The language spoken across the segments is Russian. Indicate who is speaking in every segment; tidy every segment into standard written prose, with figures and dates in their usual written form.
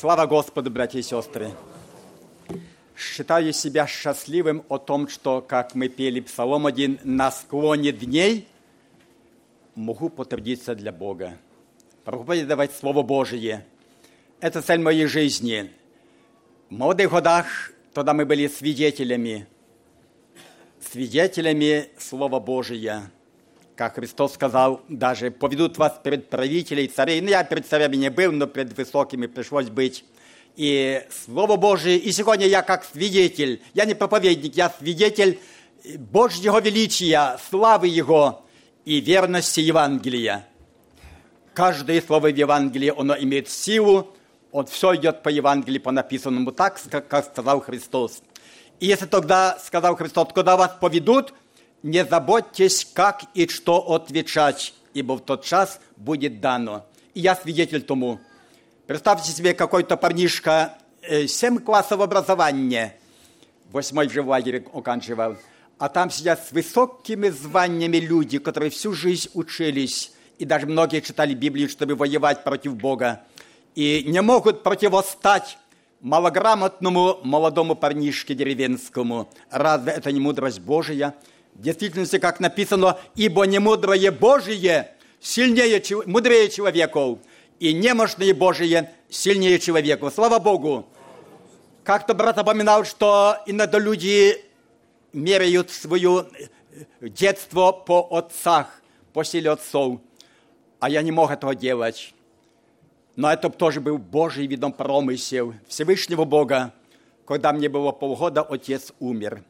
Speaker 1: Слава Господу, братья и сестры! Считаю себя счастливым о том, что, как мы пели Псалом 1, на склоне дней могу потрудиться для Бога, проповедовать Слово Божие. Это цель моей жизни. В молодых годах тогда мы были свидетелями Слова Божия. Как Христос сказал, даже поведут вас перед правителей, царей. Я перед царями не был, но перед высокими пришлось быть. И Слово Божие, и сегодня я как свидетель, я не проповедник, я свидетель Божьего величия, славы Его и верности Евангелия. Каждое слово в Евангелии, оно имеет силу, все идет по Евангелию, по написанному так, как сказал Христос. И если тогда сказал Христос, куда вас поведут, не заботьтесь, как и что отвечать, ибо в тот час будет дано. И я свидетель тому. Представьте себе, какой-то парнишка, 7 классов образования, 8-й же в лагере оканчивал, а там сидят с высокими званиями люди, которые всю жизнь учились, и даже многие читали Библию, чтобы воевать против Бога, и не могут противостать малограмотному молодому парнишке деревенскому. Разве это не мудрость Божия? В действительности, как написано, ибо немудрое Божие мудрее человеков, и немощное Божие сильнее человеков. Слава Богу! Как-то брат упоминал, что иногда люди меряют свое детство по отцах, по силе отцов. А я не мог этого делать. Но это тоже был Божий, видом, промысел Всевышнего Бога. Когда мне было полгода, отец умер.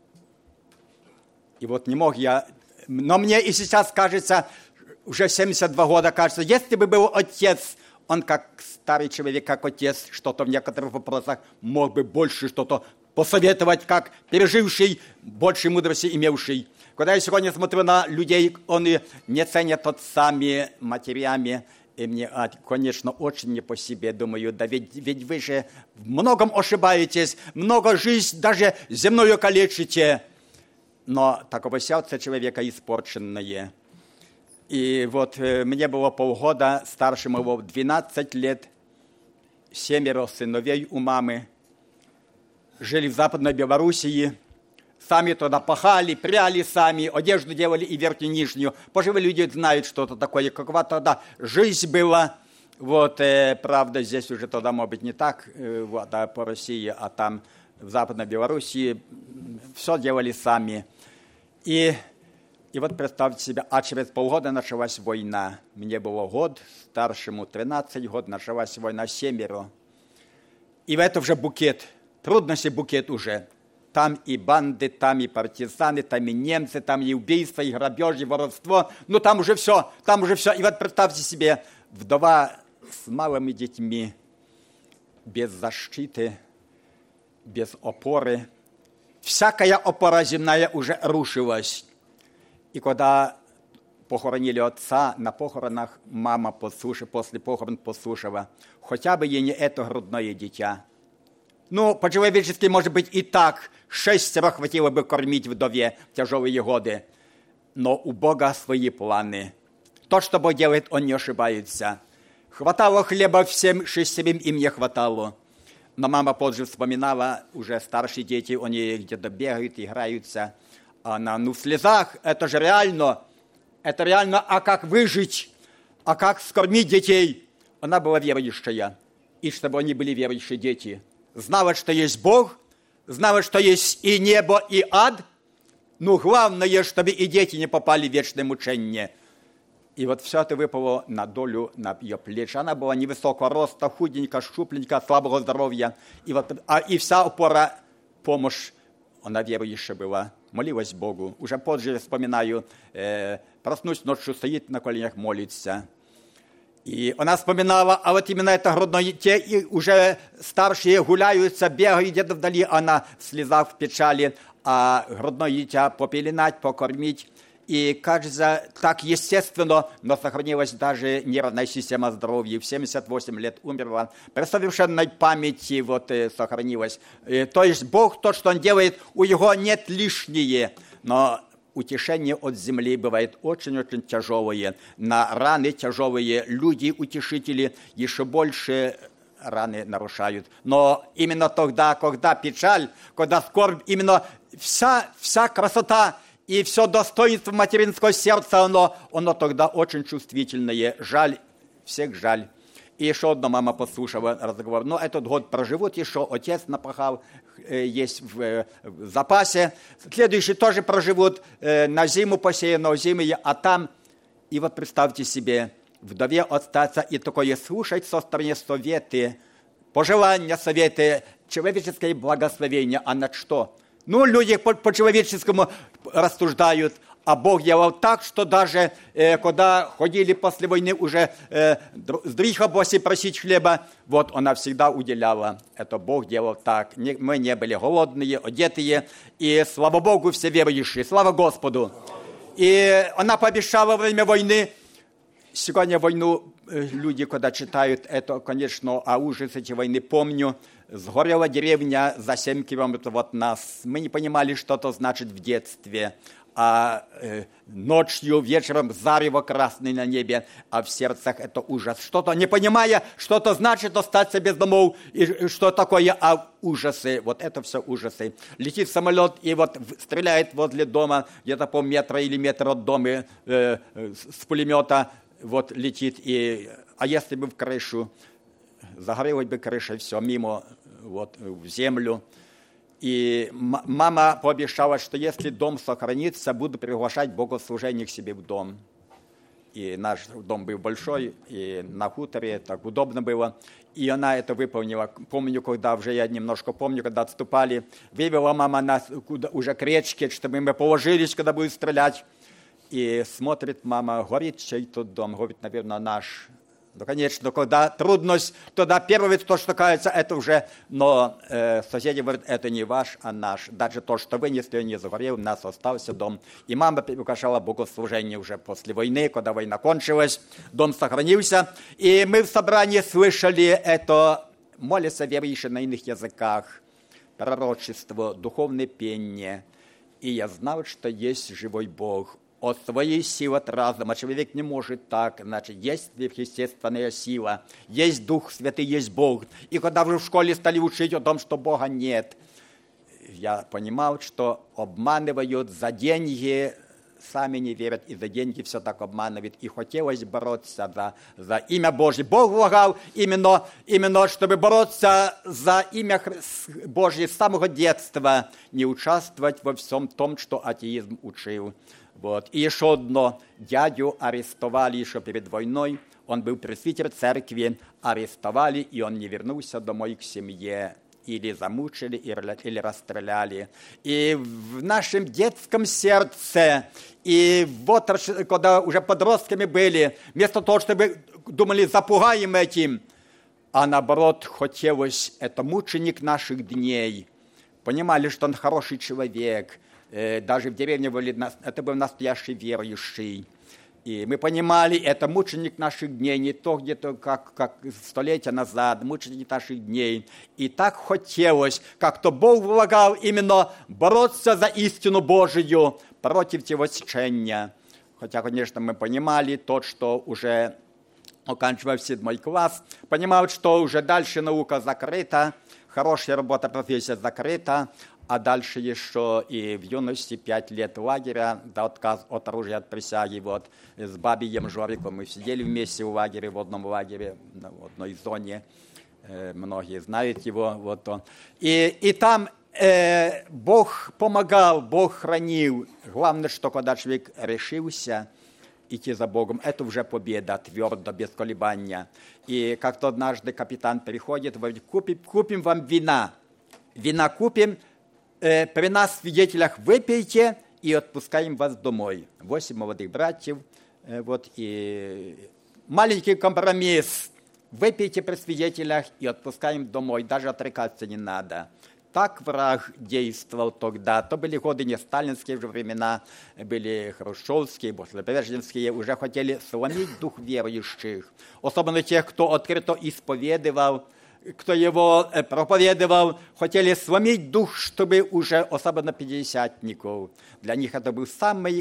Speaker 1: И вот не мог я... Но мне и сейчас кажется, уже 72 года кажется, если бы был отец, он как старый человек, как отец, что-то в некоторых вопросах мог бы больше что-то посоветовать, как переживший, больше мудрости имевший. Когда я сегодня смотрю на людей, они не ценят отцами, матерями, и мне, конечно, очень не по себе, думаю, да ведь вы же в многом ошибаетесь, много жизнь даже земную калечите. Но такого сердца человека испорченное. И вот мне было полгода, старшему его 12 лет, 7 сыновей у мамы. Жили в Западной Белоруссии. Сами туда пахали, пряли сами, одежду делали и верхнюю, и нижнюю. Поживые люди знают, что это такое, какова тогда жизнь была. Вот, правда, здесь уже тогда, может быть, не так, вот, по России, а там в Западной Белоруссии все делали сами. И вот представьте себе, а через полгода началась война. Мне было год, старшему 13 год, началась война 7. И в это уже букет, трудности букет уже. Там и банды, там и партизаны, там и немцы, там и убийства, и грабеж, и воровство. Ну, там уже все. И вот представьте себе, вдова с малыми детьми, без защиты, без опоры. Всякая опора земная уже рушилась. И когда похоронили отца, на похоронах мама после похорон послушала, хотя бы ей не это грудное дитя. Ну, по-человечески, может быть, и так 6 хватило бы кормить вдове в тяжелые годы. Но у Бога свои планы. То, что Бог делает, Он не ошибается. Хватало хлеба всем 6 им не хватало. Но мама позже вспоминала, уже старшие дети, они где-то бегают, играются. Она, в слезах, это же реально. Это реально, а как выжить? А как скормить детей? Она была верующая. И чтобы они были верующие дети. Знала, что есть Бог, знала, что есть и небо, и ад. Но главное, чтобы и дети не попали в вечное мучение. И вот все это выпало на долю, на ее плечи. Она была невысокого роста, худенькая, щупленькая, слабого здоровья. И вся опора, помощь, она верующая была, молилась Богу. Уже позже вспоминаю, проснусь ночью, стоит на коленях, молится. И она вспоминала, а вот именно это грудное, те уже старшие гуляются, бегают где-то вдали, она в слезах, в печали, а грудное дитя попеленать, покормить. И, кажется, так естественно, но сохранилась даже нервная система здоровья. В 78 лет умерла. При совершенной памяти сохранилась. То есть Бог, то, что Он делает, у Него нет лишнее. Но утешение от земли бывает очень-очень тяжелое. На раны тяжелые люди-утешители еще больше раны нарушают. Но именно тогда, когда печаль, когда скорбь, именно вся красота и все достоинство материнского сердца, оно тогда очень чувствительное. Жаль, всех жаль. И еще одна мама послушала разговор. Но этот год проживут еще, отец напахал, есть в запасе. Следующий тоже проживут, на зиму посеяно, зимы, а там, и вот представьте себе, вдове остаться и такое слушать со стороны советы, пожелания, советы, человеческое благословение, а на что? Ну, люди по-человеческому рассуждают, а Бог делал так, что даже когда ходили после войны уже с дрыха боси просить хлеба, вот она всегда уделяла. Это Бог делал так. Мы не были голодные, одетые, и слава Богу, все верующие, слава Господу. И она пообещала во время войны. Сегодня войну люди, когда читают это, конечно, а ужас этой войны помню. Сгорела деревня за 7 километров от нас. Мы не понимали, что это значит в детстве. А ночью, вечером зарево красное на небе, а в сердцах это ужас. Что-то, не понимая, что это значит остаться без домов, и что такое, а ужасы, вот это все ужасы. Летит самолет и вот стреляет возле дома, где-то полметра или метр от дома с пулемета, вот летит, а если бы в крышу, загорелась бы крыша, все, мимо, вот, в землю. И мама пообещала, что если дом сохранится, буду приглашать богослужение к себе в дом. И наш дом был большой, и на хуторе так удобно было. И она это выполнила. Помню, когда уже я немножко помню, когда отступали, вывела мама нас уже к речке, чтобы мы положились, когда будет стрелять. И смотрит мама, горит чей-то дом, говорит, наверное, наш. Ну, конечно, когда трудность, тогда первое, то, что кается, это уже, но соседи говорят, это не ваш, а наш. Даже то, что вынесли, не загорел, у нас остался дом. И мама приглашала богослужение уже после войны, когда война кончилась, дом сохранился. И мы в собрании слышали это, молятся верующие на иных языках, пророчество, духовное пение. И я знал, что есть живой Бог. От своей силы от разума человек не может так, значит, есть сверхъестественная сила, есть Дух Святый, есть Бог. И когда вы в школе стали учить о том, что Бога нет, я понимал, что обманывают за деньги, сами не верят, и за деньги все так обманывают. И хотелось бороться за имя Божье. Бог влагал именно, чтобы бороться за имя Божье с самого детства, не участвовать во всем том, что атеизм учил. Вот. И еще одно, дядю арестовали еще перед войной, он был пресвитер церкви, арестовали, и он не вернулся домой к семье, или замучили, или расстреляли. И в нашем детском сердце, и вот когда уже подростками были, вместо того, чтобы думали, запугаем этим, а наоборот хотелось, это мученик наших дней, понимали, что он хороший человек. Даже в деревне были, это был настоящий верующий. И мы понимали, это мученик наших дней, не то где-то как столетия назад, мученик наших дней. И так хотелось, как-то Бог влагал именно бороться за истину Божию против его течения. Хотя, конечно, мы понимали то, что уже оканчивая 7 класс, понимал, что уже дальше наука закрыта, хорошая работа, профессия закрыта, а дальше еще и в юности 5 лет лагеря, да, отказ от оружия, от присяги, вот, с Бабием Жориком мы сидели вместе в лагере, в одном лагере, в одной зоне, многие знают его, вот он. И там Бог помогал, Бог хранил. Главное, что когда человек решился идти за Богом, это уже победа, твердо, без колебания. И как-то однажды капитан приходит, говорит, купим вам вина купим, при нас свидетелях выпейте и отпускаем вас домой. 8 молодых братьев, вот, и маленький компромисс. Выпейте при свидетелях и отпускаем домой, даже отрекаться не надо. Так враг действовал тогда. То были годы не сталинские же времена, были хрущевские, послепрежневские, уже хотели сломить дух верующих. Особенно тех, кто открыто исповедовал, кто его проповедовал, хотели сломить дух, чтобы уже, особенно пятидесятников, для них это был самый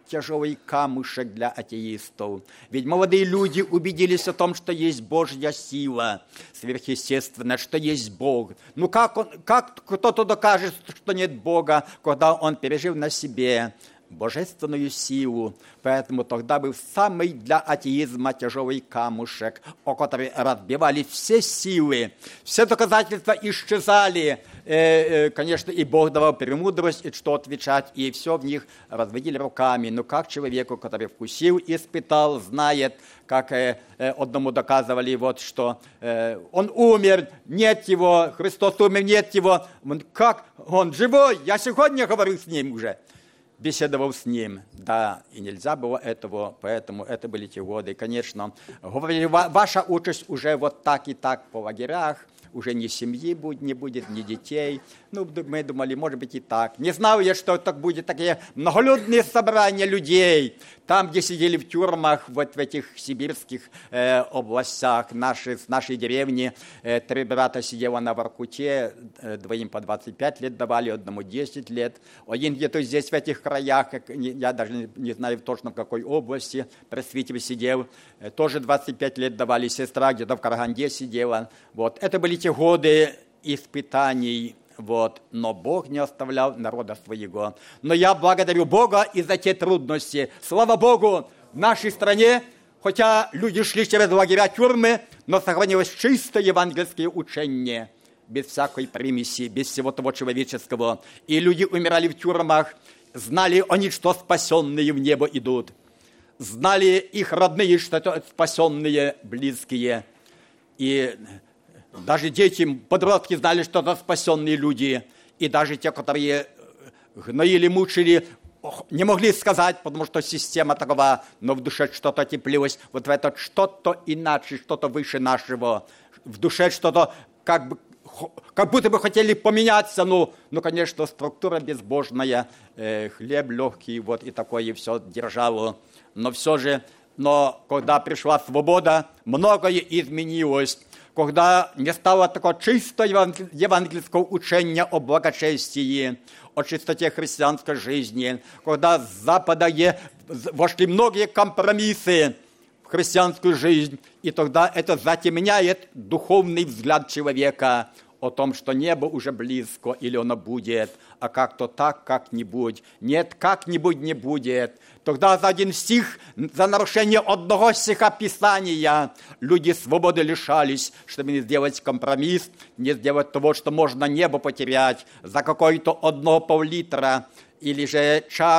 Speaker 1: тяжелый камушек для атеистов. Ведь молодые люди убедились о том, что есть Божья сила сверхъестественная, что есть Бог. Ну как кто-то докажет, что нет Бога, когда он пережил на себе божественную силу? Поэтому тогда был самый для атеизма тяжелый камушек, о который разбивали все силы, все доказательства исчезали. Конечно, и Бог давал премудрость, и что отвечать, и все в них разводили руками. Но как человеку, который вкусил, испытал, знает, как одному доказывали, вот что он умер, нет его, Христос умер, нет его. Как он живой? Я сегодня говорю с ним уже. Беседовал с ним, да, и нельзя было этого, поэтому это были те годы. Конечно, говорили, ваша участь уже вот так и так по лагерях, уже ни семьи не будет, ни детей. Ну, мы думали, может быть, и так. Не знал я, что так будет, такие многолюдные собрания людей, там, где сидели в тюрьмах, вот в этих сибирских областях, с нашей деревни. 3 брата сидело на Воркуте, 2 по 25 лет давали, одному 10 лет. Один где-то здесь, в этих краях, я даже не знаю точно в какой области, пресвитер сидел, тоже 25 лет давали, сестра где-то в Караганде сидела. Вот. Это были те годы испытаний, вот. Но Бог не оставлял народа своего. Но я благодарю Бога и за те трудности. Слава Богу, в нашей стране, хотя люди шли через лагеря, тюрьмы, но сохранилось чистое евангельское учение, без всякой примеси, без всего того человеческого. И люди умирали в тюрьмах, знали они, что спасенные в небо идут. Знали их родные, что это спасенные близкие. И даже дети, подростки знали, что это спасенные люди. И даже те, которые гноили, мучили, не могли сказать, потому что система такова, но в душе что-то теплилось. Вот в это что-то иначе, что-то выше нашего. В душе что-то как будто бы хотели поменяться. Ну, конечно, структура безбожная, хлеб легкий, вот и такое все держало. Но все же, когда пришла свобода, многое изменилось. Когда не стало такого чистого евангельского учения о благочестии, о чистоте христианской жизни, когда с Запада вошли многие компромиссы в христианскую жизнь, и тогда это затемняет духовный взгляд человека о том, что небо уже близко, или оно будет, а как-то так, как-нибудь. Нет, как-нибудь не будет. Тогда за один стих, за нарушение одного стиха Писания люди свободы лишались, чтобы не сделать компромисс, не сделать того, что можно небо потерять за какой-то одного пол-литра, или же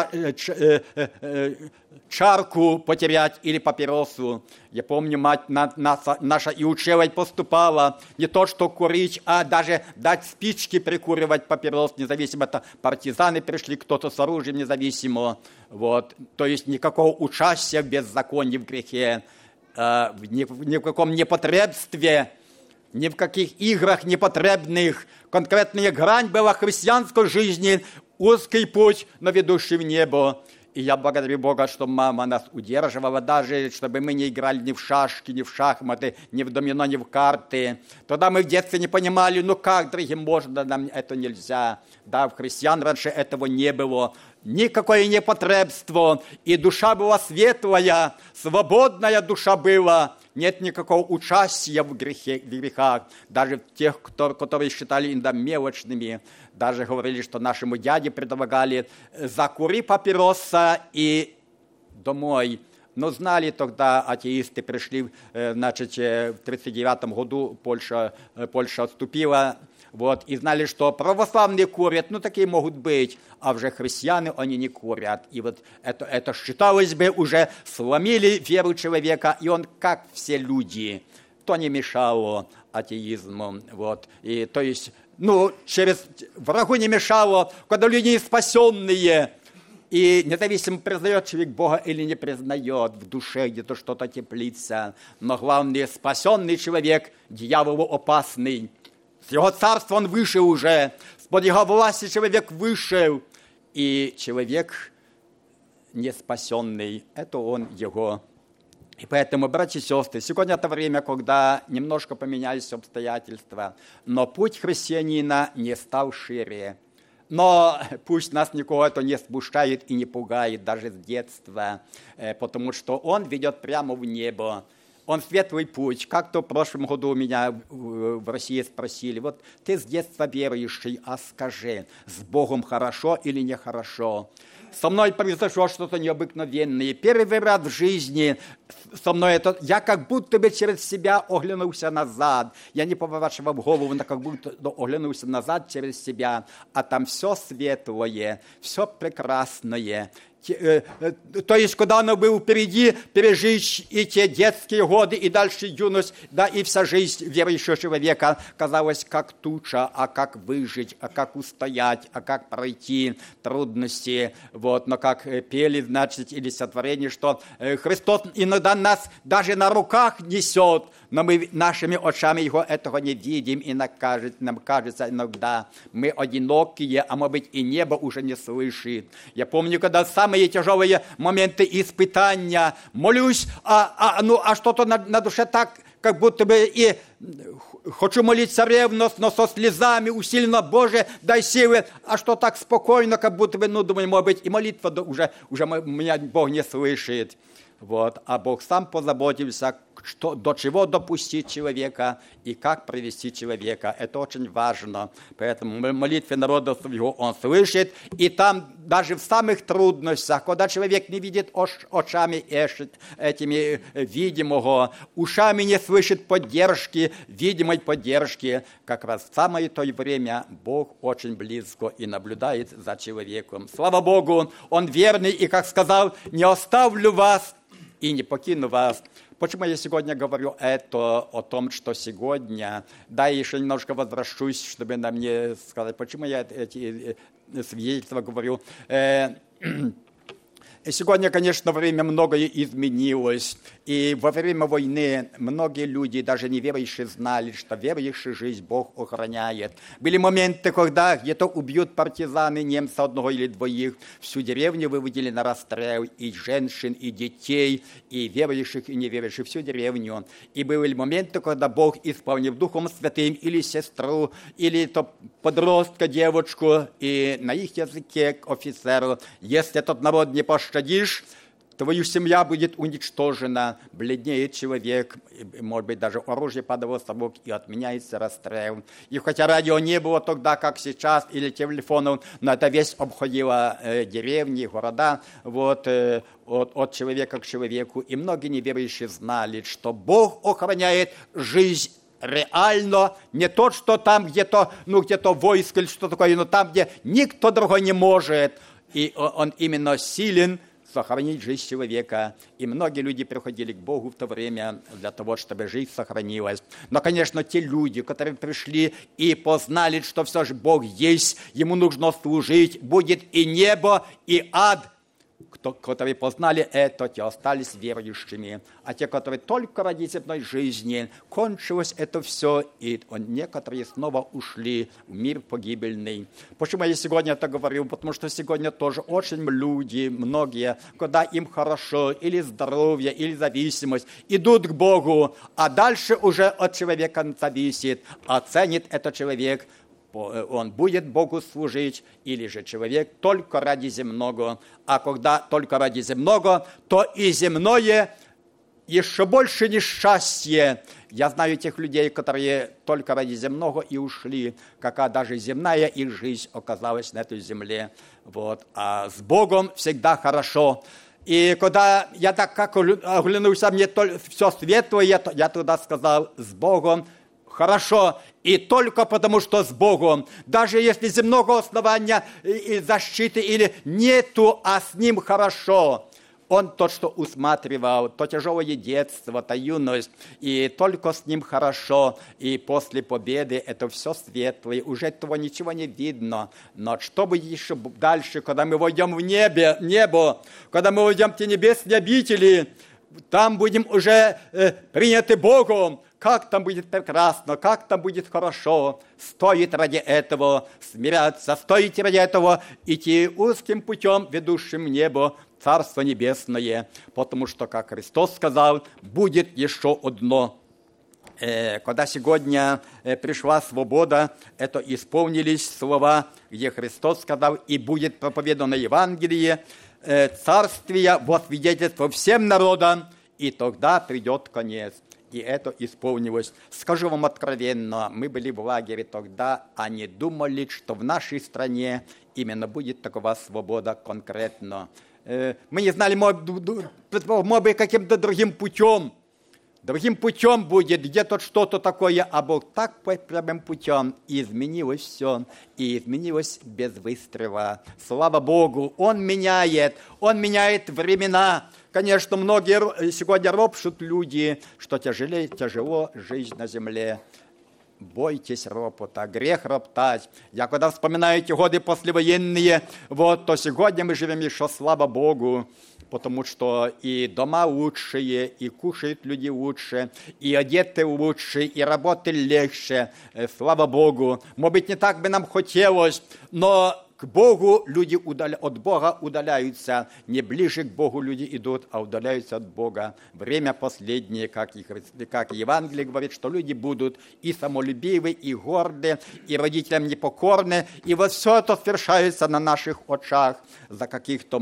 Speaker 1: чарку потерять, или папиросу. Я помню, мать наша и учила, и поступала не то, что курить, а даже дать спички прикуривать папирос, независимо, это партизаны пришли, кто-то с оружием, независимо. Вот. То есть никакого участия в беззаконии, в грехе, ни в каком непотребстве, ни в каких играх непотребных. Конкретная грань была христианской жизни, узкий путь, но ведущий в небо. И я благодарю Бога, что мама нас удерживала даже, чтобы мы не играли ни в шашки, ни в шахматы, ни в домино, ни в карты. Тогда мы в детстве не понимали, как другим можно, нам это нельзя. Да, в христиан раньше этого не было. Никакое непотребство. И душа была светлая, свободная душа была. Нет никакого участия в грехах. Даже тех, которые считали иногда мелочными. Даже говорили, что нашему дяде предлагали: закури папироса и домой. Но знали тогда, атеисты пришли, значит, в 1939 году Польша отступила, вот, и знали, что православные курят, такие могут быть, а уже христиане они не курят. И вот это считалось бы, уже сломили веру человека, и он, как все люди, то не мешало атеизму, вот, и то есть, врагу не мешало, когда люди не спасенные, и независимо, признает человек Бога или не признает, в душе где-то что-то теплится, но главное, спасенный человек дьяволу опасный. С его царства он вышел уже, с-под его власти человек вышел, и человек не спасенный, это он его. И поэтому, братья и сестры, сегодня это время, когда немножко поменялись обстоятельства, но путь христианина не стал шире. Но пусть нас никого это не смущает и не пугает, даже с детства, потому что Он ведет прямо в небо. Он светлый путь. Как-то в прошлом году меня в России спросили, вот ты с детства верующий, а скажи, с Богом хорошо или нехорошо? Со мной произошло что-то необыкновенное. Первый раз в жизни со мной это... Я как будто бы через себя оглянулся назад. Я не поворачивал голову, но как будто оглянулся назад через себя. А там все светлое, все прекрасное. То есть, когда оно было впереди, пережить и те детские годы, и дальше юность, да, и вся жизнь верующего человека казалась как туча, а как выжить, а как устоять, а как пройти трудности. Вот. Но как пели, значит, или сотворение, что Христос иногда нас даже на руках несет, но мы нашими очами Его этого не видим, и нам кажется иногда, мы одинокие, а может быть и небо уже не слышит. Я помню, когда самые тяжелые моменты испытания, молюсь, а что-то на душе так, как будто бы и хочу молиться ревностно, со слезами, усиленно, Боже, дай силы, а что так спокойно, как будто бы, думаю, может быть, и молитва уже меня Бог не слышит. Вот. А Бог сам позаботился, до чего допустить человека и как привести человека. Это очень важно. Поэтому в молитве народа своего Он слышит. И там даже в самых трудностях, когда человек не видит очами этими видимого, ушами не слышит поддержки, видимой поддержки, как раз в самое то время Бог очень близко и наблюдает за человеком. Слава Богу, Он верный и, как сказал, не оставлю вас и не покину вас. Почему я сегодня говорю это, о том, что сегодня, да, я еще немножко возвращусь, чтобы на мне сказать, почему я эти свидетельства говорю. Сегодня, конечно, время многое изменилось, и во время войны многие люди, даже неверующие, знали, что верующий жизнь Бог охраняет. Были моменты, когда где-то убьют партизаны, немца одного или двоих, всю деревню выводили на расстрел, и женщин, и детей, и верующих, и неверующих, всю деревню. И были моменты, когда Бог, исполнив Духом Святым, или сестру, или то подростка, девочку, и на их языке к офицеру, если этот народ не пощадишь, твоя семья будет уничтожена, бледнеет человек, может быть, даже оружие падало с рук, и отменяется расстрел. И хотя радио не было тогда, как сейчас, или телефонов, но это весь обходило деревни, города, вот, от человека к человеку. И многие неверующие знали, что Бог охраняет жизнь реально, не то, что там где-то, где-то войско или что такое, но там, где никто другой не может. И Он именно силен сохранить жизнь человека. И многие люди приходили к Богу в то время для того, чтобы жизнь сохранилась. Но, конечно, те люди, которые пришли и познали, что все же Бог есть, Ему нужно служить, будет и небо, и ад. Которые познали это, те остались верующими. А те, которые только ради земной жизни, кончилось это все, и некоторые снова ушли в мир погибельный. Почему я сегодня это говорю? Потому что сегодня тоже очень люди, многие, когда им хорошо, или здоровье, или зависимость, идут к Богу, а дальше уже от человека зависит, оценит этот человек, он будет Богу служить, или же человек только ради земного. А когда только ради земного, то и земное еще больше несчастье. Я знаю тех людей, которые только ради земного и ушли, какая даже земная их жизнь оказалась на этой земле. Вот. А с Богом всегда хорошо. И когда я так как оглянулся, мне все светлое, я тогда сказал, с Богом хорошо, и только потому, что с Богом. Даже если земного основания и защиты или нету, а с Ним хорошо. Он тот, что усматривал, то тяжелое детство, то юность, и только с Ним хорошо. И после победы это все светлое, уже этого ничего не видно. Но чтобы еще дальше, когда мы войдем в небо, когда мы войдем в те небесные обители, там будем уже приняты Богом. Как там будет прекрасно, как там будет хорошо. Стоит ради этого смиряться, стоит ради этого идти узким путем, ведущим в небо, Царство Небесное. Потому что, как Христос сказал, будет еще одно. когда сегодня пришла свобода, это исполнились слова, где Христос сказал, и будет проповедано Евангелие, царствия во свидетельство всем народам, и тогда придет конец. И это исполнилось. Скажу вам откровенно, мы были в лагере тогда, а не думали, что в нашей стране именно будет такова свобода конкретно. Мы не знали, может быть, каким-то другим путем будет где-то что-то такое, а Бог так прямым путем, и изменилось все, и изменилось без выстрела. Слава Богу, Он меняет времена. Конечно, многие сегодня ропщут люди, что тяжело жизнь на земле. Бойтесь ропота, грех роптать. Я когда вспоминаю эти годы послевоенные, то сегодня мы живем еще, слава Богу, потому что и дома лучшие, и кушают люди лучше, и одеты лучше, и работы легче, слава Богу. Может быть, не так бы нам хотелось, но к Богу люди от Бога удаляются. Не ближе к Богу люди идут, а удаляются от Бога. Время последнее, как Евангелие говорит, что люди будут и самолюбивы, и горды, и родителям непокорны. И вот все это совершается на наших очах за каких-то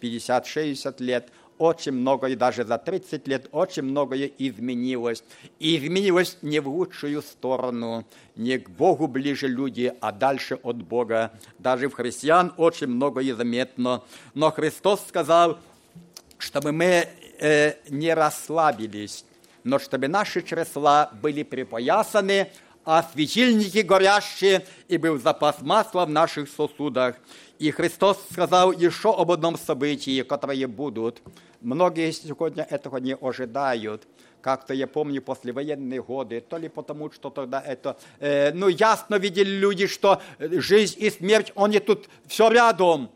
Speaker 1: 50-60 лет. Очень многое, даже за 30 лет, очень многое изменилось. И изменилось не в лучшую сторону, не к Богу ближе люди, а дальше от Бога. Даже в христиан очень многое заметно. Но Христос сказал, чтобы мы не расслабились, но чтобы наши чресла были припоясаны, а светильники горящие, и был запас масла в наших сосудах. И Христос сказал еще об одном событии, которое будут. Многие сегодня этого не ожидают. Как-то я помню послевоенные годы, то ли потому, что тогда это... ясно видели люди, что жизнь и смерть, они тут все рядом.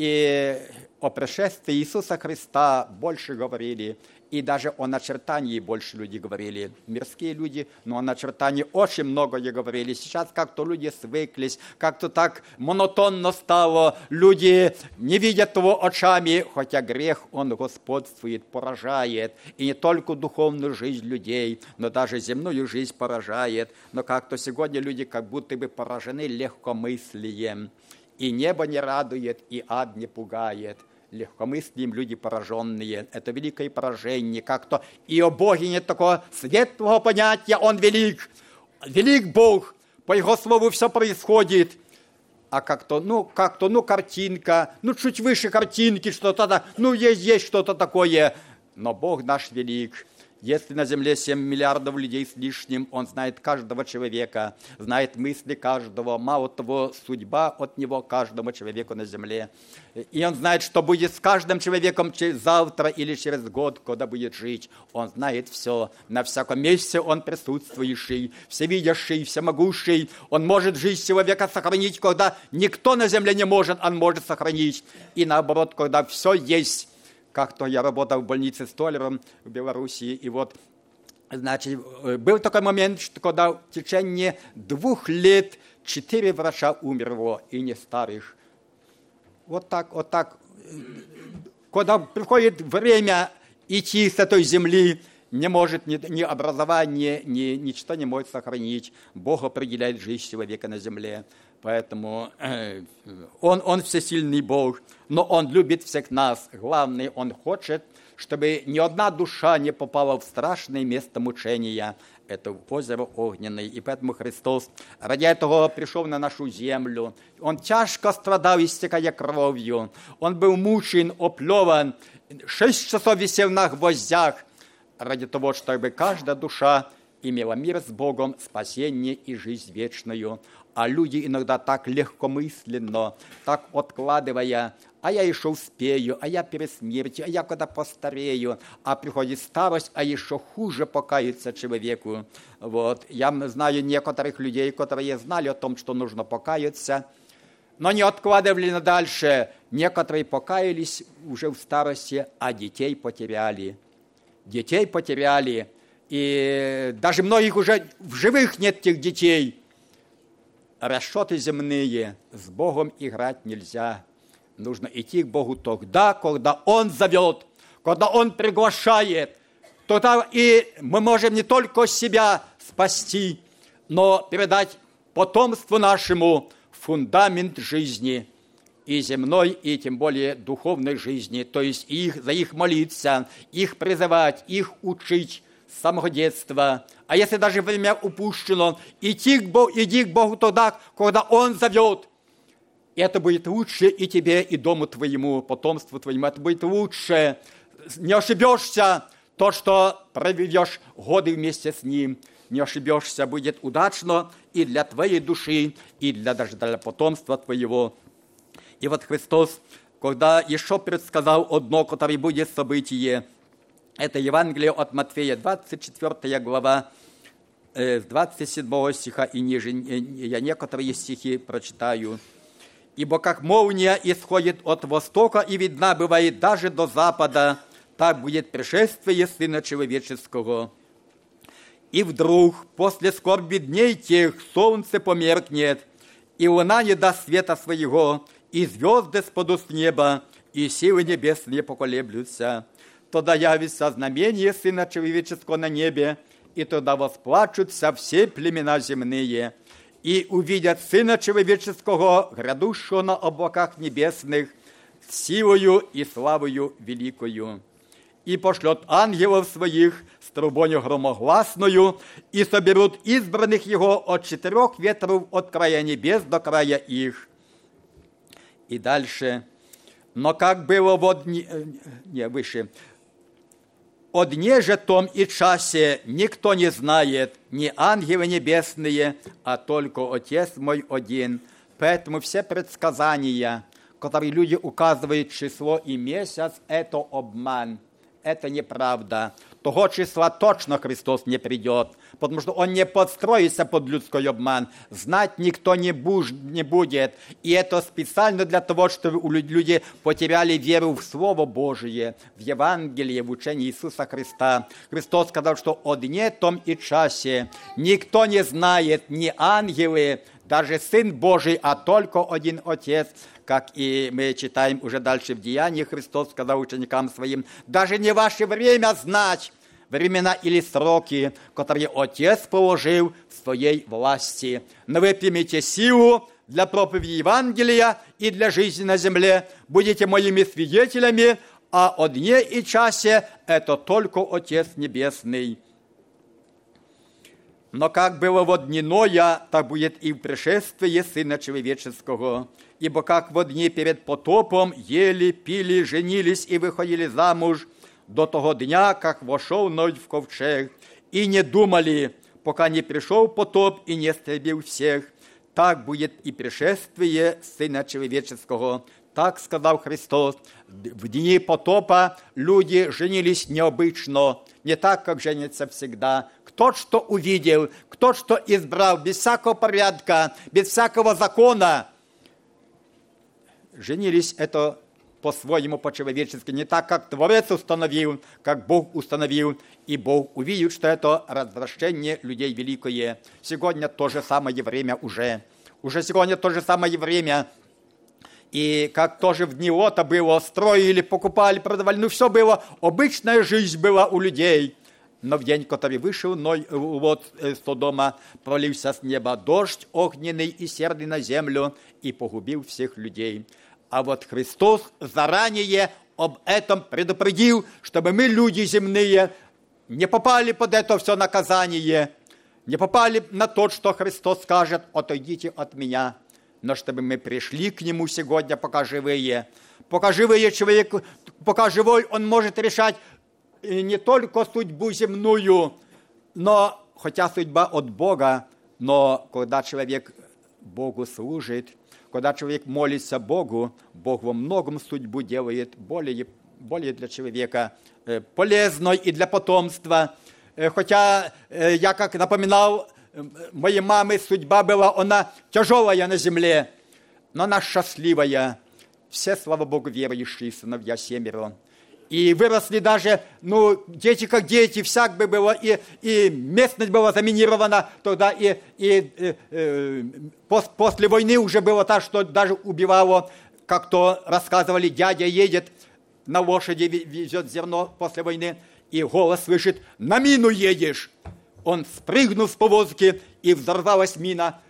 Speaker 1: И о пришествии Иисуса Христа больше говорили. И даже о начертании больше люди говорили. Мирские люди, но о начертании очень многое говорили. Сейчас как-то люди свыклись, как-то так монотонно стало. Люди не видят его очами, хотя грех, он господствует, поражает. И не только духовную жизнь людей, но даже земную жизнь поражает. Но как-то сегодня люди как будто бы поражены легкомыслием. И небо не радует, и ад не пугает. Легкомыслием люди пораженные. Это великое поражение. Как-то и о Боге нет такого светлого понятия. Он велик. Велик Бог. По Его слову все происходит. А как-то картинка. Чуть выше картинки что-то. Есть что-то такое. Но Бог наш велик. Если на земле 7 миллиардов людей с лишним, Он знает каждого человека, знает мысли каждого, мало того, судьба от Него каждому человеку на земле. И Он знает, что будет с каждым человеком завтра или через год, когда будет жить. Он знает все. На всяком месте Он присутствующий, всевидящий, всемогущий. Он может жизнь человека сохранить, когда никто на земле не может, Он может сохранить. И наоборот, когда все есть. Как-то я работал в больнице столяром в Белоруссии, и был такой момент, что когда в течение 2 лет 4 врача умерло, и не старых. Вот так. Когда приходит время идти с этой земли, не может ни образование, ничто не может сохранить. Бог определяет жизнь человека на земле. Поэтому он всесильный Бог, но Он любит всех нас. Главное, Он хочет, чтобы ни одна душа не попала в страшное место мучения. Это озеро огненное. И поэтому Христос ради этого пришел на нашу землю. Он тяжко страдал, истекая кровью. Он был мучен, оплеван. 6 часов висел на гвоздях ради того, чтобы каждая душа имела мир с Богом, спасение и жизнь вечную. А люди иногда так легкомысленно, так откладывая, а я еще успею, а я перед смертью, а я когда постарею, а приходит старость, а еще хуже покаяться человеку. Я знаю некоторых людей, которые знали о том, что нужно покаяться, но не откладывали на дальше. Некоторые покаялись уже в старости, а детей потеряли. И даже многих уже в живых нет этих детей. Расчеты земные, с Богом играть нельзя. Нужно идти к Богу тогда, когда Он зовет, когда Он приглашает. Тогда и мы можем не только себя спасти, но передать потомству нашему фундамент жизни, и земной, и тем более духовной жизни, то есть за их молиться, их призывать, их учить с самого детства. А если даже время упущено, иди к Богу тогда, когда Он зовет. И это будет лучше и тебе, и дому твоему, потомству твоему. Это будет лучше. Не ошибешься, то, что проведешь годы вместе с Ним. Не ошибешься, будет удачно и для твоей души, и даже для потомства твоего. И вот Христос, когда еще предсказал одно, которое будет событие, это Евангелие от Матфея, 24 глава, с 27 стиха и ниже, я некоторые стихи прочитаю. «Ибо как молния исходит от востока и видна бывает даже до запада, так будет пришествие Сына Человеческого. И вдруг, после скорби дней тех, солнце померкнет, и луна не даст света своего, и звезды спадут с неба, и силы небесные поколеблются. Тогда явится знамение Сына Человеческого на небе, и тогда восплачутся все племена земные, и увидят Сына Человеческого, грядущего на облаках небесных, силою и славою великою. И пошлет ангелов своих с трубою громогласною, и соберут избранных его от 4 ветров, от края небес до края их». И дальше. «Но как было «О дне же том и часе никто не знает, ни ангелы небесные, а только Отец мой один». Поэтому все предсказания, которые люди указывают число и месяц, это обман, это неправда. Того числа точно Христос не придет, потому что Он не подстроится под людской обман. Знать никто не будет. И это специально для того, чтобы люди потеряли веру в Слово Божие, в Евангелие, в учение Иисуса Христа. Христос сказал, что о дне том и часе никто не знает, ни ангелы, даже Сын Божий, а только один Отец. Как и мы читаем уже дальше в Деяниях, Христос сказал ученикам своим: даже не ваше время знать, времена или сроки, которые Отец положил в своей власти. Но вы примите силу для проповеди Евангелия и для жизни на земле. Будете моими свидетелями, а о дне и часе это только Отец Небесный. Но как было во дни Ноя, так будет и в пришествии Сына Человеческого. Ибо как во дни перед потопом ели, пили, женились и выходили замуж до того дня, как вошел Ной в ковчег, и не думали, пока не пришел потоп и не истребил всех, так будет и пришествие Сына Человеческого. Так сказал Христос. В дни потопа люди женились необычно, не так, как женятся всегда. Кто что увидел, кто что избрал, без всякого порядка, без всякого закона. Женились это по-своему, по-человечески, не так, как Творец установил, как Бог установил, и Бог увидел, что это развращение людей великое. Сегодня то же самое время уже сегодня то же самое время. И как тоже в дни Лота было, строили, покупали, продавали, все было, обычная жизнь была у людей. Но в день, который вышел Лот с Содома, пролился с неба дождь огненный и серный на землю и погубил всех людей. А вот Христос заранее об этом предупредил, чтобы мы, люди земные, не попали под это все наказание, не попали на то, что Христос скажет: «Отойдите от меня». Но чтобы мы пришли к Нему сегодня, пока живые. Пока живые человек, пока живой, он может решать не только судьбу земную, но, хотя судьба от Бога, но когда человек Богу служит, когда человек молится Богу, Бог во многом судьбу делает более для человека полезной и для потомства. Хотя я, как напоминал, моей мамы судьба была, она тяжелая на земле, но она счастливая. Все, слава Богу, верующие сыновья 7. И выросли даже, дети как дети, всяк бы было, и местность была заминирована тогда, после войны уже было так, что даже убивало, как то рассказывали, дядя едет на лошади, везет зерно после войны, и голос слышит: «На мину едешь!» он спрыгнул с повозки, и взорвалась мина,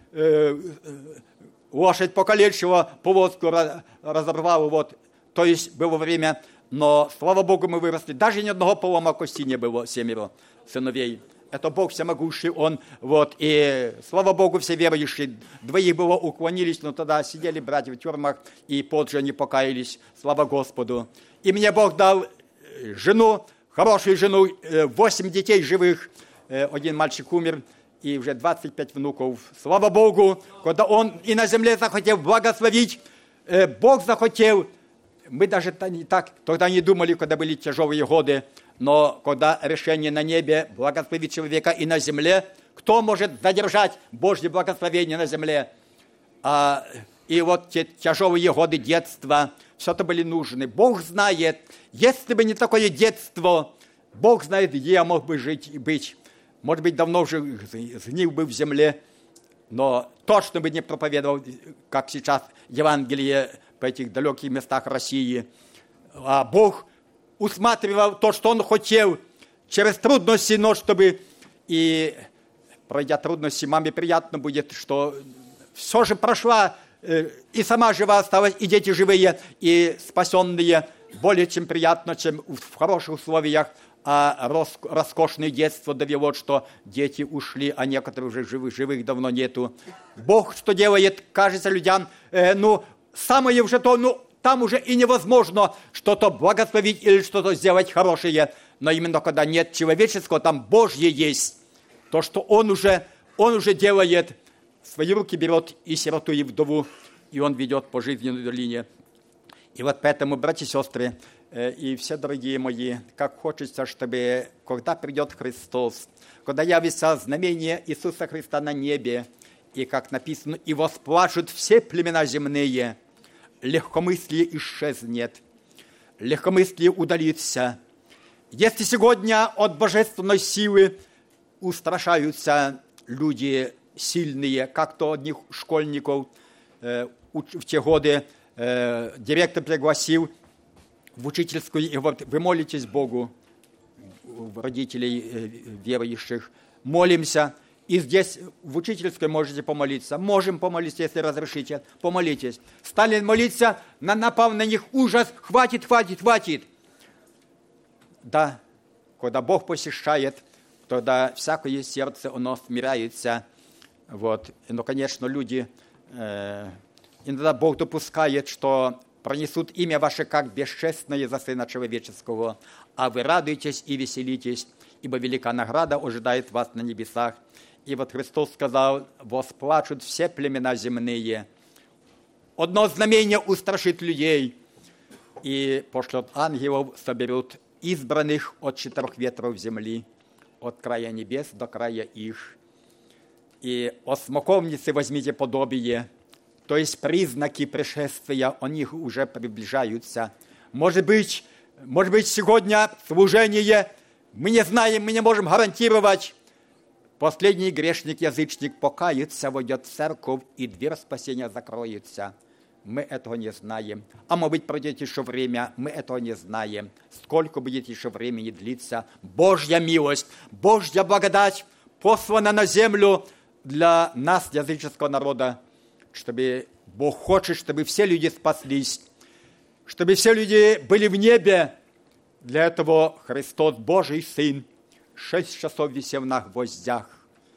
Speaker 1: лошадь покалечила, повозку разорвала, вот. То есть было время, но, слава Богу, мы выросли. Даже ни одного полома кости не было, 7 сыновей. Это Бог всемогущий, Он, вот, и, слава Богу, все верующие, 2 было уклонились, но тогда сидели братья в тюрьмах, и позже они покаялись, слава Господу. И мне Бог дал жену, хорошую жену, 8 детей живых, 1 мальчик умер, и уже 25 внуков. Слава Богу, когда Он и на земле захотел благословить, Бог захотел, мы даже так тогда не думали, когда были тяжелые годы, но когда решение на небе благословить человека и на земле, кто может задержать Божье благословение на земле? И вот те тяжелые годы детства, все это были нужны. Бог знает, если бы не такое детство, Бог знает, где я мог бы жить и быть. Может быть, давно уже сгнил бы в земле, но точно бы не проповедовал, как сейчас, Евангелие по этих далеких местах России. А Бог усматривал то, что Он хотел через трудности, но чтобы и пройдя трудности, маме приятно будет, что все же прошла, и сама жива осталась, и дети живые, и спасенные, более чем приятно, чем в хороших условиях, а роскошное детство довело, что дети ушли, а некоторые уже живых давно нету. Бог что делает, кажется людям, самое уже то, там уже и невозможно что-то благословить или что-то сделать хорошее. Но именно когда нет человеческого, там Божье есть. То, что Он уже делает, в свои руки берет и сироту, и вдову, и Он ведет по жизненной долине. И вот поэтому, братья и сестры, и все дорогие мои, как хочется, чтобы, когда придет Христос, когда явится знамение Иисуса Христа на небе, и, как написано, и восплачут все племена земные, легкомыслие исчезнет, легкомыслие удалится. Если сегодня от божественной силы устрашаются люди сильные, как то одних школьников в те годы директор пригласил в учительскую, и вот вы молитесь Богу, родителей верующих, молимся. И здесь в учительской можете помолиться. Можем помолиться, если разрешите. Помолитесь. Стали молиться, напал на них ужас. Хватит. Да, когда Бог посещает, тогда всякое сердце, оно смиряется. Вот. Но, конечно, люди, иногда Бог допускает, что пронесут имя ваше как бесчестное за Сына Человеческого, а вы радуетесь и веселитесь, ибо велика награда ожидает вас на небесах. И вот Христос сказал, восплачут все племена земные. Одно знамение устрашит людей, и пошлет ангелов, соберут избранных от 4 ветров земли, от края небес до края их. И о смоковнице возьмите подобие, то есть признаки пришествия, о них уже приближаются. Может быть, сегодня служение, мы не знаем, мы не можем гарантировать. Последний грешник-язычник покается, войдет в церковь, и дверь спасения закроется. Мы этого не знаем. А может быть, пройдет еще время, мы этого не знаем. Сколько будет еще времени длиться? Божья милость, Божья благодать послана на землю для нас, языческого народа, чтобы Бог хочет, чтобы все люди спаслись, чтобы все люди были в небе. Для этого Христос, Божий Сын, 6 часов висел на гвоздях.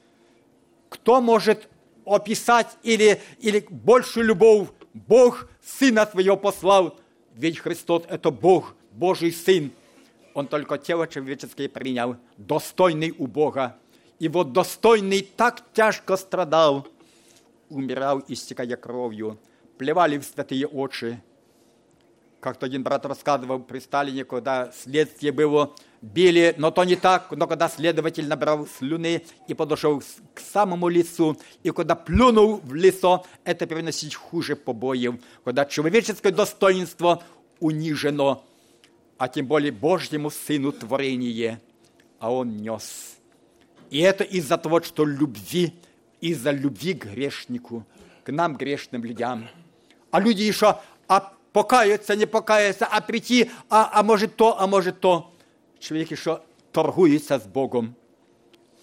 Speaker 1: Кто может описать или большую любовь? Бог Сына Своего послал, ведь Христос – это Бог, Божий Сын. Он только тело человеческое принял, достойный у Бога. И вот достойный так тяжко страдал, умирал, истекая кровью, плевали в святые очи. Как-то один брат рассказывал при Сталине, когда следствие было, били, но то не так, но когда следователь набрал слюны и подошел к самому лицу, и когда плюнул в лицо, это переносить хуже побоев, когда человеческое достоинство унижено, а тем более Божьему Сыну творение, а он нес. И это из-за того, что из-за любви к грешнику, к нам, грешным людям. А люди еще покаяться, не покаяться, а прийти, а может то, а может то. Человек еще торгуется с Богом.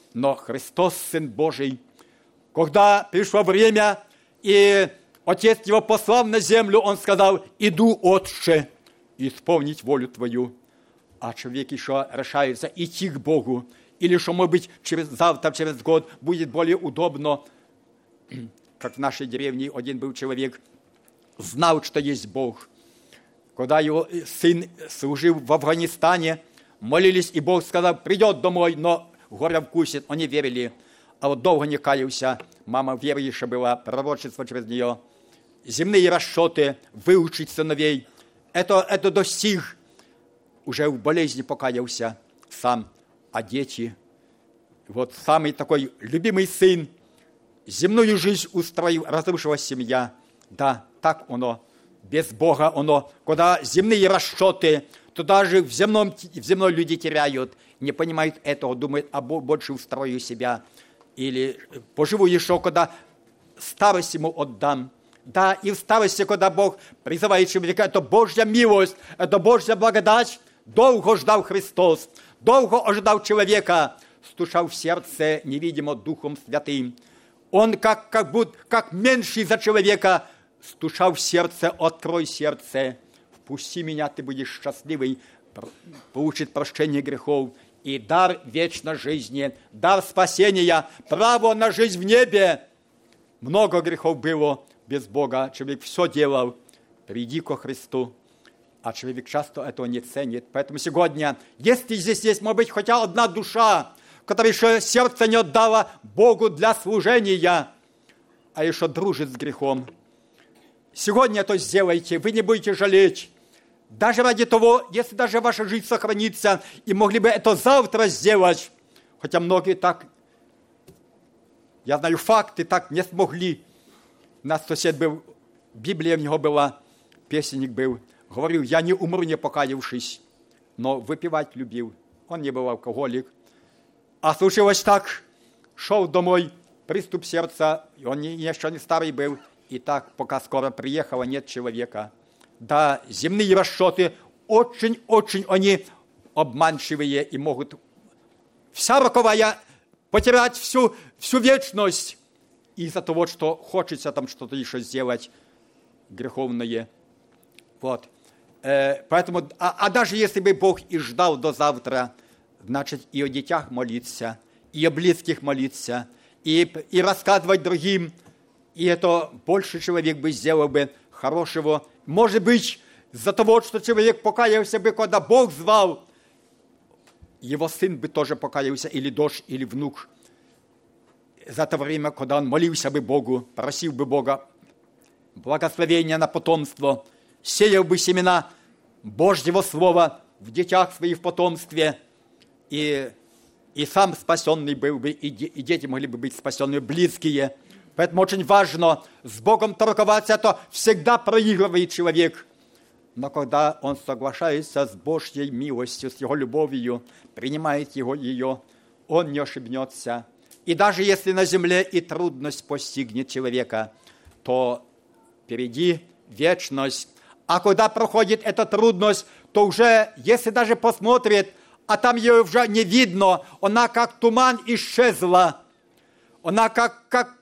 Speaker 1: но Христос, Сын Божий, когда пришло время, и Отец Его послал на землю, Он сказал: «Иду, Отче, исполнить волю Твою». А человек еще решается идти к Богу, или что, может быть, завтра, через год будет более удобно. Как в нашей деревне один был человек, знал, что есть Бог. Когда его сын служил в Афганистане, молились, и Бог сказал: «Придет домой, но горе вкусит». Они верили, а вот долго не каялся. Мама верующая была, пророчество через нее. Земные расчеты, выучить сыновей. Это достиг. Уже в болезни покаялся сам. А дети, вот самый такой любимый сын, земную жизнь устроил, разрушилась семья. Да, так оно, без Бога оно. Когда земные расчеты, то даже в земной люди теряют, не понимают этого, думают: а больше устрою себя. Или поживу еще, когда старость ему отдам. Да, и в старости, когда Бог призывает человека, это Божья милость, это Божья благодать. Долго ждал Христос, долго ожидал человека, стучал в сердце невидимо Духом Святым. Он как меньший за человека стучал в сердце: «Открой сердце, впусти меня, ты будешь счастливый, получит прощение грехов и дар вечной жизни, дар спасения, право на жизнь в небе». Много грехов было без Бога, человек все делал. Приди ко Христу. А человек часто этого не ценит. Поэтому сегодня, если здесь есть, может быть, хотя одна душа, которая еще сердце не отдала Богу для служения, а еще дружит с грехом, сегодня это сделайте, вы не будете жалеть. Даже ради того, если даже ваша жизнь сохранится, и могли бы это завтра сделать, хотя многие так, я знаю факты, так не смогли. У нас сосед был, Библия в него была, песенник был, говорил: «Я не умру, не покаявшись», но выпивать любил. Он не был алкоголик. А случилось так, шел домой, приступ сердца, и он еще не старый был, и так, пока скоро приехала, нет человека. Да, земные расчеты очень-очень они обманчивые и могут вся роковая потерять всю вечность из-за того, что хочется там что-то еще сделать греховное. Вот. Поэтому, даже если бы Бог и ждал до завтра, значит, и о детях молиться, и о близких молиться, и рассказывать другим, и это больше человек бы сделал бы хорошего. Может быть, из-за того, что человек покаялся бы, когда Бог звал, его сын бы тоже покаялся, или дочь, или внук. За то время, когда он молился бы Богу, просил бы Бога благословения на потомство, сеял бы семена Божьего Слова в детях своих, в потомстве, и сам спасенный был бы, и дети могли бы быть спасенные, близкие. Поэтому очень важно с Богом торговаться, это всегда проигрывает человек. Но когда он соглашается с Божьей милостью, с Его любовью, принимает ее, он не ошибнется. И даже если на земле и трудность постигнет человека, то впереди вечность. А когда проходит эта трудность, то уже, если даже посмотрит, а там ее уже не видно, она как туман исчезла. Она как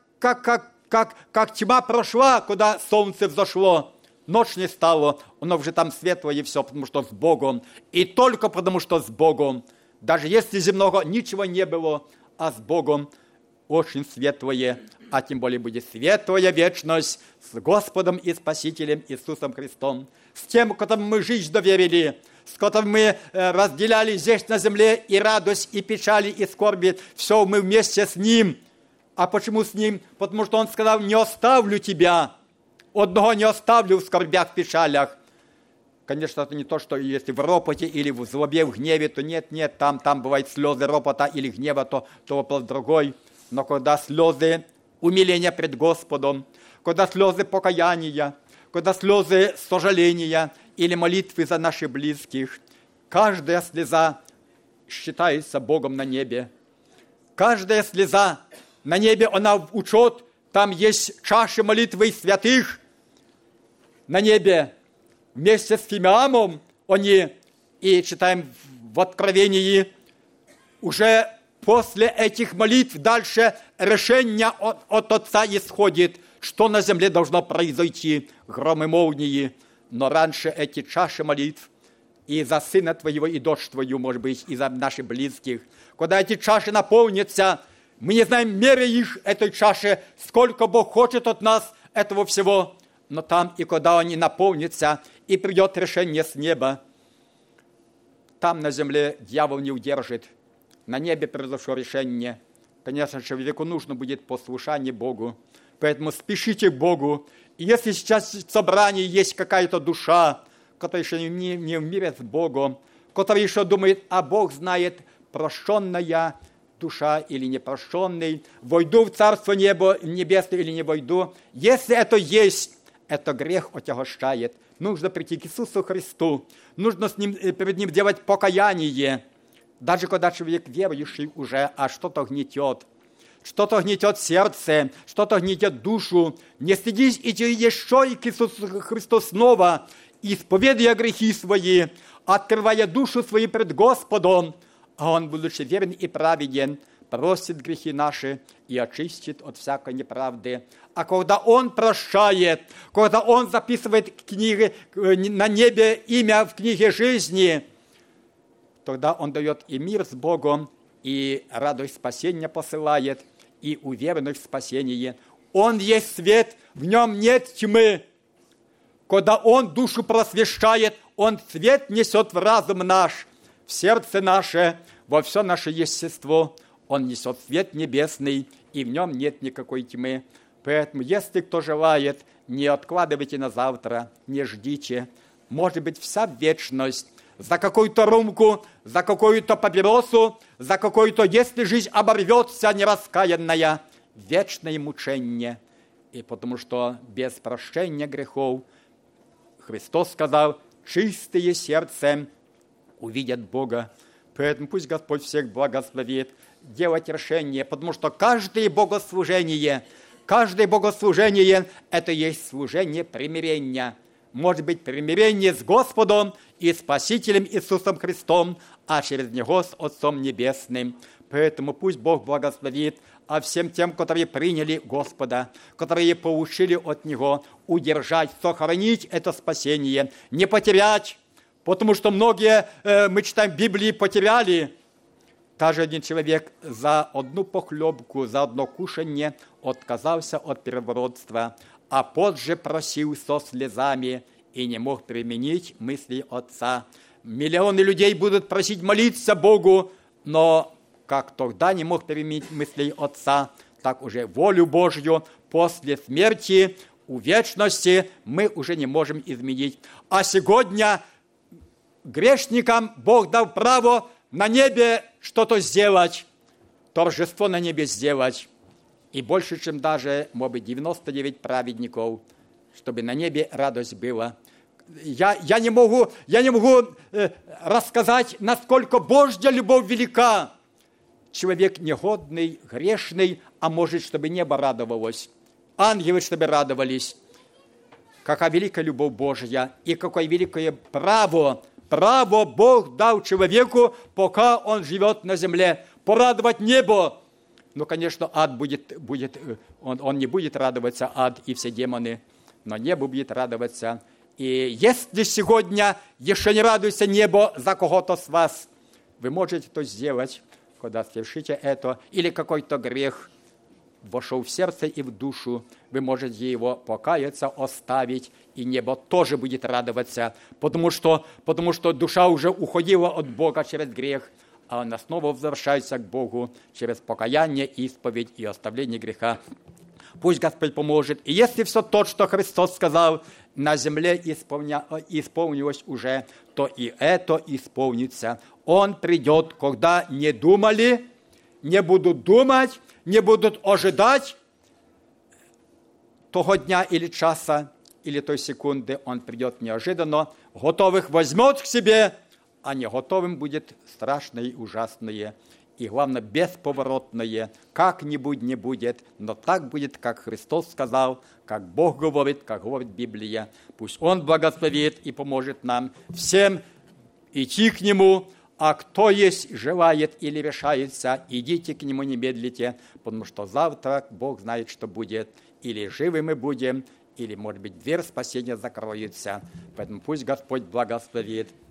Speaker 1: тьма прошла, куда солнце взошло. Ночь не стало, оно уже там светлое и все, потому что с Богом. И только потому что с Богом. Даже если земного ничего не было, а с Богом очень светлое, а тем более будет светлая вечность с Господом и Спасителем Иисусом Христом, с тем, которому мы жизнь доверили, с которым мы разделяли здесь на земле и радость, и печали, и скорби. Все мы вместе с Ним. А почему с Ним? Потому что Он сказал: «Не оставлю тебя, одного не оставлю в скорбях, в печалях». Конечно, это не то, что если в ропоте или в злобе, в гневе, то нет, там бывают слезы ропота или гнева, то вопрос другой. Но когда слезы умиления пред Господом, когда слезы покаяния, когда слезы сожаления или молитвы за наших близких, каждая слеза считается Богом на небе. Каждая слеза на небе, она в учет, там есть чаши молитвы святых на небе. Вместе с Фимиамом они, и читаем в Откровении, уже после этих молитв дальше решение от Отца исходит, что на земле должно произойти, громы молнии. Но раньше эти чаши молитв и за сына твоего, и дочь твою, может быть, и за наших близких, когда эти чаши наполнятся, мы не знаем меры их, этой чаши, сколько Бог хочет от нас этого всего, но там, и когда они наполнятся, и придет решение с неба, там на земле дьявол не удержит. На небе произошло решение. Конечно, человеку нужно будет послушание Богу. Поэтому спешите к Богу. И если сейчас в собрании есть какая-то душа, которая еще не в мире с Богом, которая еще думает, а Бог знает, прощенная душа или непрощенный, войду в Царство Небесное или не войду. Если это есть, это грех отягощает. Нужно прийти к Иисусу Христу. Нужно перед Ним делать покаяние. Даже когда человек верующий уже, а что-то гнетет. Что-то гнетет сердце, что-то гнетет душу. Не стыдись идти еще и к Иисусу Христу снова, исповедуя грехи свои, открывая душу свою пред Господом, а Он, будучи верен и праведен, простит грехи наши и очистит от всякой неправды. А когда Он прощает, когда Он записывает книги на небе имя в книге жизни, тогда Он дает и мир с Богом, и радость спасения посылает, и уверенность в спасении. Он есть свет, в Нем нет тьмы. Когда Он душу просвещает, Он свет несет в разум наш, в сердце наше, во все наше естество. Он несет свет небесный, и в Нем нет никакой тьмы. Поэтому, если кто желает, не откладывайте на завтра, не ждите. Может быть, вся вечность за какую-то рюмку, за какую-то папиросу, за какую-то, если жизнь оборвется нераскаянная, вечное мучение. И потому что без прощения грехов Христос сказал, чистые сердцем увидят Бога. Поэтому пусть Господь всех благословит делать решение, потому что каждое богослужение – это есть служение примирения. Может быть, примирение с Господом и Спасителем Иисусом Христом, а через Него с Отцом Небесным. Поэтому пусть Бог благословит, а всем тем, которые приняли Господа, которые получили от Него, удержать, сохранить это спасение, не потерять, потому что многие, мы читаем в Библии, потеряли. Даже один человек за одну похлебку, за одно кушанье отказался от первородства, а позже просил со слезами и не мог применить мысли Отца. Миллионы людей будут просить молиться Богу, но как тогда не мог применить мысли Отца, так уже волю Божью после смерти, у вечности мы уже не можем изменить. А сегодня грешникам Бог дал право на небе что-то сделать, торжество на небе сделать. И больше, чем даже, может быть, 99 праведников, чтобы на небе радость была. Я не могу рассказать, насколько Божья любовь велика. Человек негодный, грешный, а может, чтобы небо радовалось. Ангелы, чтобы радовались. Какая великая любовь Божья и какое великое право Бог дал человеку, пока он живет на земле, порадовать небо. Но, конечно, ад он не будет радоваться, ад и все демоны, но небо будет радоваться. И если сегодня еще не радуется небо за кого-то с вас, вы можете это сделать, когда совершите это, или какой-то грех вошел в сердце и в душу, вы можете его покаяться, оставить, и небо тоже будет радоваться, потому что душа уже уходила от Бога через грех, а она снова возвращается к Богу через покаяние, исповедь и оставление греха. Пусть Господь поможет. И если все то, что Христос сказал, на земле исполнилось уже, то и это исполнится. Он придет, когда не думали, не будут думать, не будут ожидать того дня или часа, или той секунды. Он придет неожиданно, готовых возьмет к себе, а не готовым будет страшное и ужасное. И, главное, бесповоротное. Как-нибудь не будет, но так будет, как Христос сказал, как Бог говорит, как говорит Библия. Пусть Он благословит и поможет нам всем идти к Нему, А кто есть, желает или решается, идите к Нему, не медлите, потому что завтра Бог знает, что будет. Или живы мы будем, или, может быть, дверь спасения закроется. Поэтому пусть Господь благословит.